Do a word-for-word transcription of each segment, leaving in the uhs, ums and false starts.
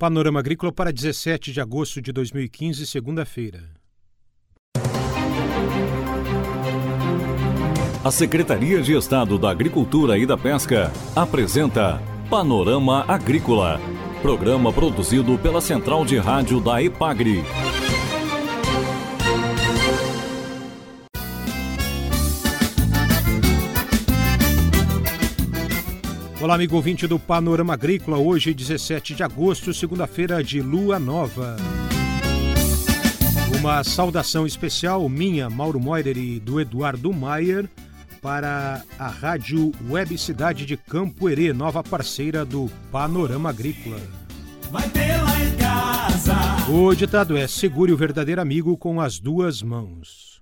Panorama Agrícola para dezessete de agosto de dois mil e quinze, segunda-feira. A Secretaria de Estado da Agricultura e da Pesca apresenta Panorama Agrícola, programa produzido pela Central de Rádio da EPAGRE. Olá, amigo ouvinte do Panorama Agrícola, hoje dezessete de agosto, segunda-feira de lua nova. Uma saudação especial minha, Mauro Moirer, e do Eduardo Maier para a Rádio Web Cidade de Campo Herê, nova parceira do Panorama Agrícola. Vai ter lá em casa. O ditado é: segure o verdadeiro amigo com as duas mãos.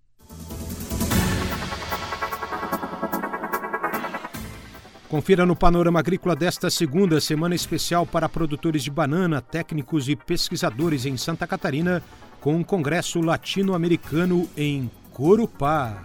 Confira no Panorama Agrícola desta segunda, semana especial para produtores de banana, técnicos e pesquisadores em Santa Catarina, com um congresso latino-americano em Corupá.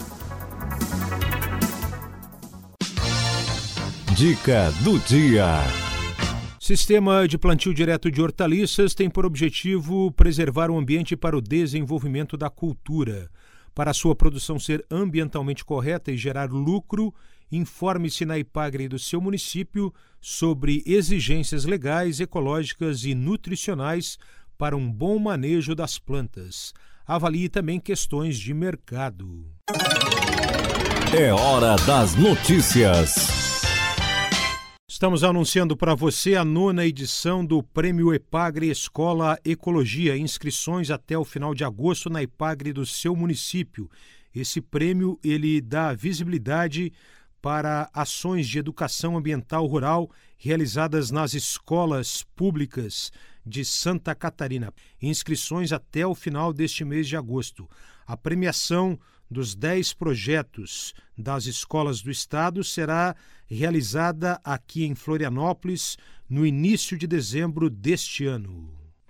Dica do dia. Sistema de plantio direto de hortaliças tem por objetivo preservar o ambiente para o desenvolvimento da cultura. Para sua produção ser ambientalmente correta e gerar lucro, informe-se na EPAGRE do seu município sobre exigências legais, ecológicas e nutricionais para um bom manejo das plantas. Avalie também questões de mercado. É hora das notícias. Estamos anunciando para você a nona edição do Prêmio EPAGRE Escola Ecologia. Inscrições até o final de agosto na EPAGRE do seu município. Esse prêmio ele dá visibilidade para ações de educação ambiental rural realizadas nas escolas públicas de Santa Catarina. Inscrições até o final deste mês de agosto. A premiação dos dez projetos das escolas do estado será realizada aqui em Florianópolis no início de dezembro deste ano.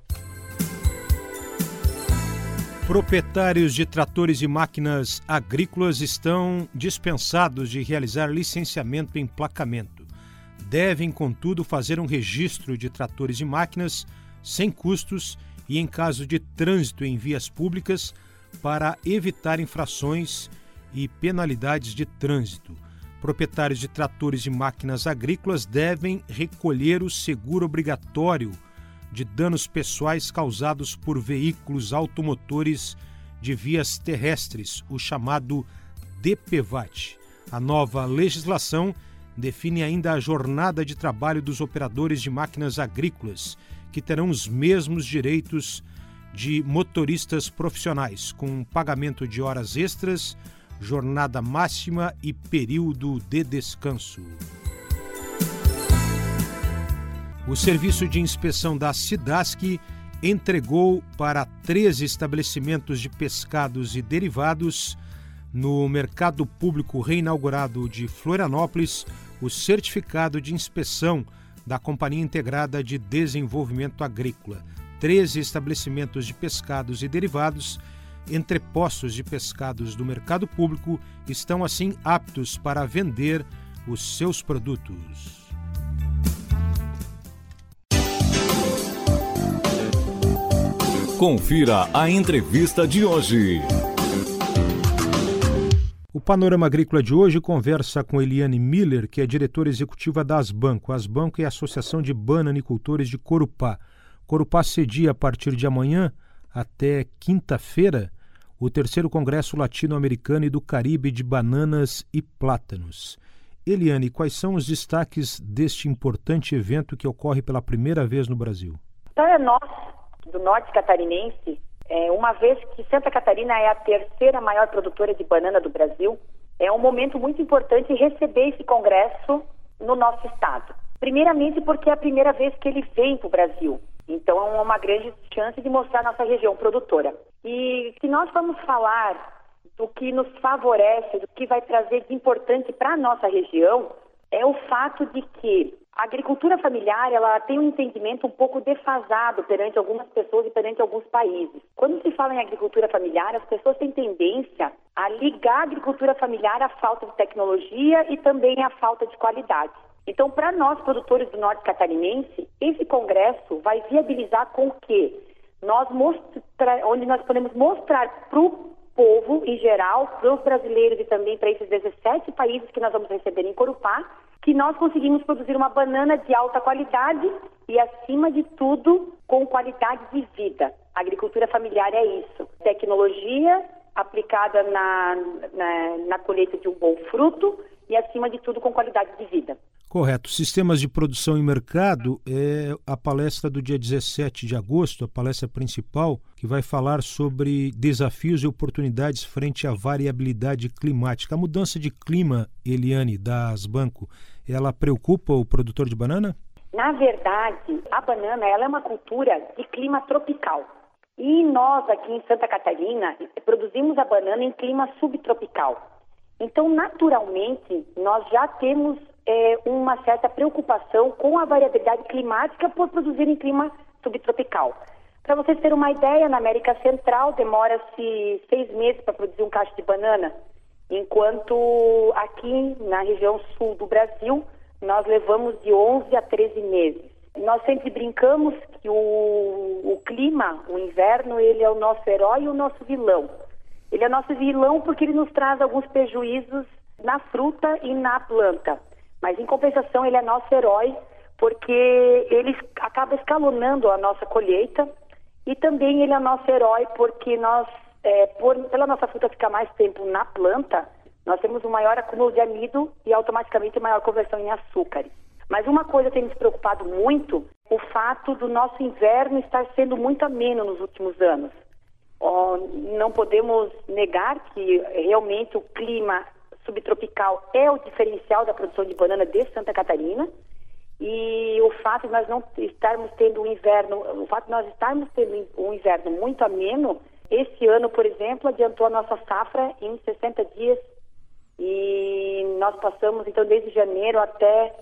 Proprietários de tratores e máquinas agrícolas estão dispensados de realizar licenciamento e emplacamento. Devem, contudo, fazer um registro de tratores e máquinas sem custos e em caso de trânsito em vias públicas para evitar infrações e penalidades de trânsito. Proprietários de tratores e máquinas agrícolas devem recolher o seguro obrigatório de danos pessoais causados por veículos automotores de vias terrestres, o chamado D P V A T. A nova legislação define ainda a jornada de trabalho dos operadores de máquinas agrícolas, que terão os mesmos direitos de motoristas profissionais, com pagamento de horas extras, jornada máxima e período de descanso. O Serviço de Inspeção da SIDASC entregou para treze estabelecimentos de pescados e derivados no Mercado Público reinaugurado de Florianópolis o certificado de inspeção da Companhia Integrada de Desenvolvimento Agrícola. treze estabelecimentos de pescados e derivados, entrepostos de pescados do mercado público, estão assim aptos para vender os seus produtos. Confira a entrevista de hoje. O Panorama Agrícola de hoje conversa com Eliane Miller, que é diretora executiva da Asbanco. A Asbanco é a Associação de Bananicultores de Corupá. Corupá cedia a partir de amanhã até quinta-feira o terceiro Congresso Latino-Americano e do Caribe de Bananas e Plátanos. Eliane, quais são os destaques deste importante evento que ocorre pela primeira vez no Brasil? Para nós, do norte catarinense, é, uma vez que Santa Catarina é a terceira maior produtora de banana do Brasil, é um momento muito importante receber esse congresso no nosso estado. Primeiramente porque é a primeira vez que ele vem para o Brasil. Então é uma grande chance de mostrar a nossa região produtora. E se nós vamos falar do que nos favorece, do que vai trazer de importante para a nossa região, é o fato de que a agricultura familiar ela tem um entendimento um pouco defasado perante algumas pessoas e perante alguns países. Quando se fala em agricultura familiar, as pessoas têm tendência a ligar a agricultura familiar à falta de tecnologia e também à falta de qualidade. Então, para nós, produtores do Norte Catarinense, esse congresso vai viabilizar com que nós mostra, onde nós podemos mostrar para o povo em geral, para os brasileiros e também para esses dezessete países que nós vamos receber em Corupá, que nós conseguimos produzir uma banana de alta qualidade e, acima de tudo, com qualidade de vida. A agricultura familiar é isso. Tecnologia aplicada na, na, na colheita de um bom fruto e, acima de tudo, com qualidade de vida. Correto. Sistemas de produção e mercado é a palestra do dia dezessete de agosto, a palestra principal, que vai falar sobre desafios e oportunidades frente à variabilidade climática. A mudança de clima, Eliane, da Asbanco, ela preocupa o produtor de banana? Na verdade, a banana ela é uma cultura de clima tropical. E nós, aqui em Santa Catarina, produzimos a banana em clima subtropical. Então, naturalmente, nós já temos é, uma certa preocupação com a variabilidade climática por produzir em clima subtropical. Para vocês terem uma ideia, na América Central demora-se seis meses para produzir um cacho de banana, enquanto aqui na região sul do Brasil nós levamos de onze a treze meses. Nós sempre brincamos que o, o clima, o inverno, ele é o nosso herói e o nosso vilão. Ele é nosso vilão porque ele nos traz alguns prejuízos na fruta e na planta. Mas, em compensação, ele é nosso herói porque ele acaba escalonando a nossa colheita e também ele é nosso herói porque nós, é, por, pela nossa fruta ficar mais tempo na planta, nós temos um maior acúmulo de amido e automaticamente maior conversão em açúcares. Mas uma coisa tem nos preocupado muito, o fato do nosso inverno estar sendo muito ameno nos últimos anos. Oh, não podemos negar que realmente o clima subtropical é o diferencial da produção de banana de Santa Catarina e o fato de nós não estarmos tendo um inverno, o fato de nós estarmos tendo um inverno muito ameno, esse ano, por exemplo, adiantou a nossa safra em sessenta dias e nós passamos, então, desde janeiro até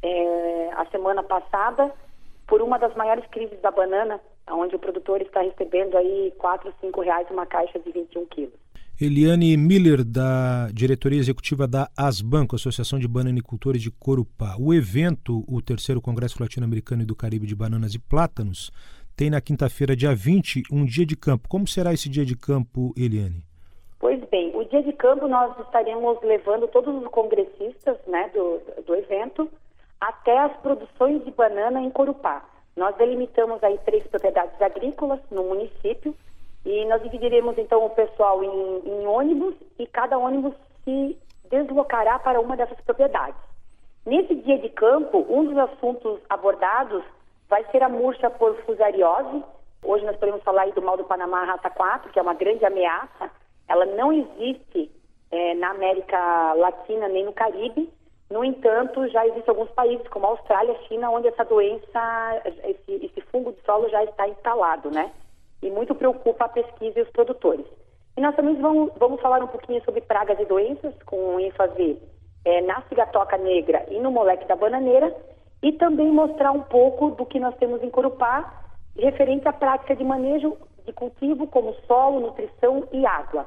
é, a semana passada, por uma das maiores crises da banana, onde o produtor está recebendo aí quatro, cinco reais uma caixa de vinte e um quilos. Eliane Miller, da diretoria executiva da Asbanco, Associação de Bananicultores de Corupá. O evento, o terceiro Congresso Latino-Americano e do Caribe de Bananas e Plátanos, tem na quinta-feira, dia vinte, um dia de campo. Como será esse dia de campo, Eliane? Pois bem, o dia de campo nós estaremos levando todos os congressistas, né, do, do evento até as produções de banana em Corupá. Nós delimitamos aí três propriedades agrícolas no município e nós dividiremos então o pessoal em, em ônibus e cada ônibus se deslocará para uma dessas propriedades. Nesse dia de campo, um dos assuntos abordados vai ser a murcha por fusariose. Hoje nós podemos falar aí do mal do Panamá raça quatro, que é uma grande ameaça. Ela não existe é, na América Latina nem no Caribe. No entanto, já existem alguns países, como a Austrália, a China, onde essa doença, esse, esse fungo de solo já está instalado, né? E muito preocupa a pesquisa e os produtores. E nós também vamos, vamos falar um pouquinho sobre pragas e doenças, com ênfase é, na cigatoca negra e no moleque da bananeira, e também mostrar um pouco do que nós temos em Corupá, referente à prática de manejo de cultivo, como solo, nutrição e água.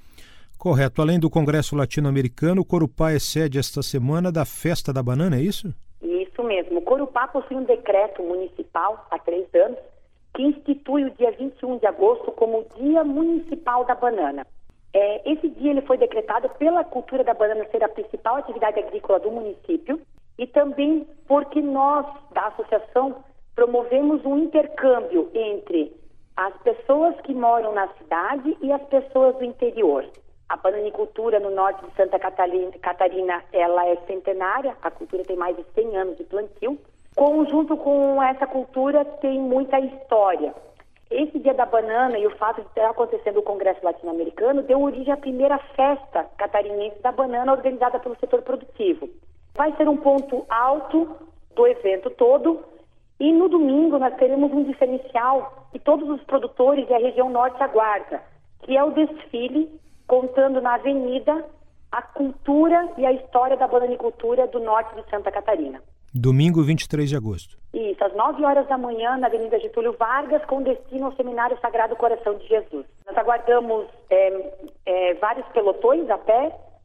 Correto. Além do Congresso Latino-Americano, o Corupá é sede esta semana da Festa da Banana, é isso? Isso mesmo. O Corupá possui um decreto municipal há três anos que institui o dia vinte e um de agosto como o Dia Municipal da Banana. É, esse dia ele foi decretado pela cultura da banana ser a principal atividade agrícola do município e também porque nós, da associação, promovemos um intercâmbio entre as pessoas que moram na cidade e as pessoas do interior. A bananicultura no norte de Santa Catarina, Catarina, ela é centenária, a cultura tem mais de cem anos de plantio. Conjunto com essa cultura tem muita história. Esse dia da banana e o fato de estar acontecendo o Congresso Latino-Americano deu origem à primeira festa catarinense da banana organizada pelo setor produtivo. Vai ser um ponto alto do evento todo e no domingo nós teremos um diferencial que todos os produtores e a região norte aguardam, que é o desfile contando na avenida a cultura e a história da bananicultura do norte de Santa Catarina. Domingo, vinte e três de agosto. Isso, às nove horas da manhã, na Avenida Getúlio Vargas, com destino ao Seminário Sagrado Coração de Jesus. Nós aguardamos é, é, vários pelotões a pé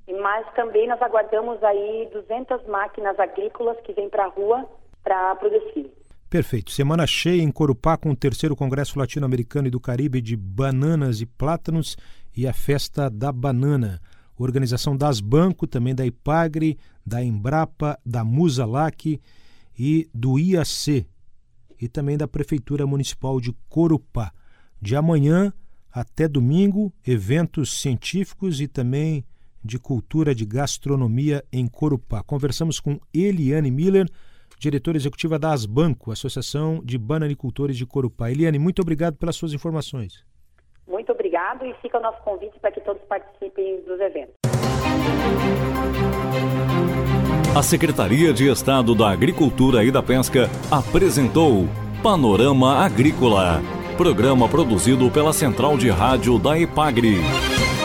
mas também nós aguardamos aí duzentas máquinas agrícolas que vêm para a rua para produzir. Perfeito. Semana cheia em Corupá com o terceiro Congresso Latino-Americano e do Caribe de Bananas e Plátanos e a Festa da Banana. Organização das Banco, também da Ipagre, da Embrapa, da Musalac e do I A C e também da Prefeitura Municipal de Corupá. De amanhã até domingo, eventos científicos e também de cultura de gastronomia em Corupá. Conversamos com Eliane Miller, diretora executiva da Asbanco, Associação de Bananicultores de Corupá. Eliane, muito obrigado pelas suas informações. Muito obrigado e fica o nosso convite para que todos participem dos eventos. A Secretaria de Estado da Agricultura e da Pesca apresentou Panorama Agrícola, programa produzido pela Central de Rádio da Ipagre.